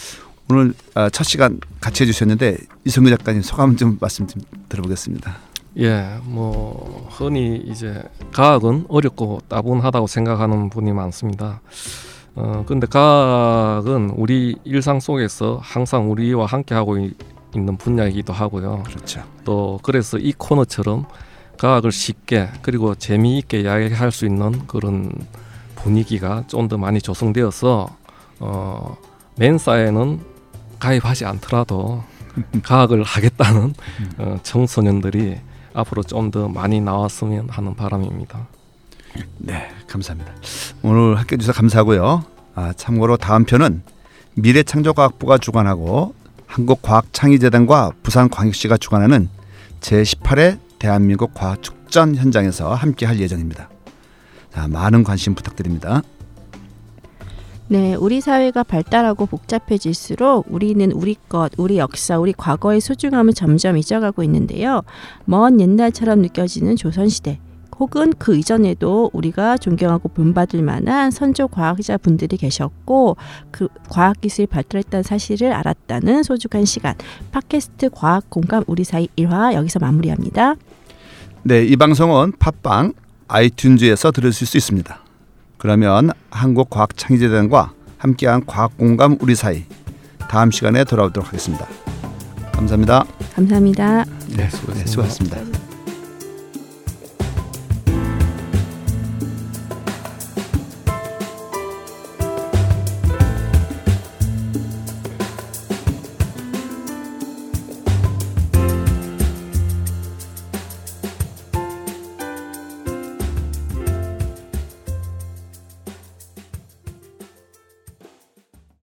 오늘 아, 첫 시간 같이 해주셨는데 이성균 작가님 소감 좀 말씀 좀 들어보겠습니다. 예, 뭐 흔히 이제 과학은 어렵고 따분하다고 생각하는 분이 많습니다. 어, 근데 과학은 우리 일상 속에서 항상 우리와 함께하고 있는 분야이기도 하고요. 그렇죠. 또 그래서 이 코너처럼 과학을 쉽게 그리고 재미있게 이야기할 수 있는 그런 분위기가 좀 더 많이 조성되어서 어, 맨사에는 가입하지 않더라도 과학을 하겠다는 어, 청소년들이 앞으로 좀 더 많이 나왔으면 하는 바람입니다. 네, 감사합니다. 오늘 함께해 주셔서 감사하고요. 아, 참고로 다음 편은 미래창조과학부가 주관하고 한국과학창의재단과 부산광역시가 주관하는 제십팔 회 대한민국 과학축전 현장에서 함께할 예정입니다. 자, 많은 관심 부탁드립니다. 네, 우리 사회가 발달하고 복잡해질수록 우리는 우리 것, 우리 역사, 우리 과거의 소중함을 점점 잊어가고 있는데요. 먼 옛날처럼 느껴지는 조선시대 혹은 그 이전에도 우리가 존경하고 본받을 만한 선조 과학자 분들이 계셨고 그 과학기술이 발달했다는 사실을 알았다는 소중한 시간. 팟캐스트 과학 공감 우리 사이 일 화 여기서 마무리합니다. 네, 이 방송은 팟빵, 아이튠즈에서 들으실 수 있습니다. 그러면 한국과학창의재단과 함께한 과학공감 우리 사이 다음 시간에 돌아오도록 하겠습니다. 감사합니다. 감사합니다. 네, 수고하셨습니다.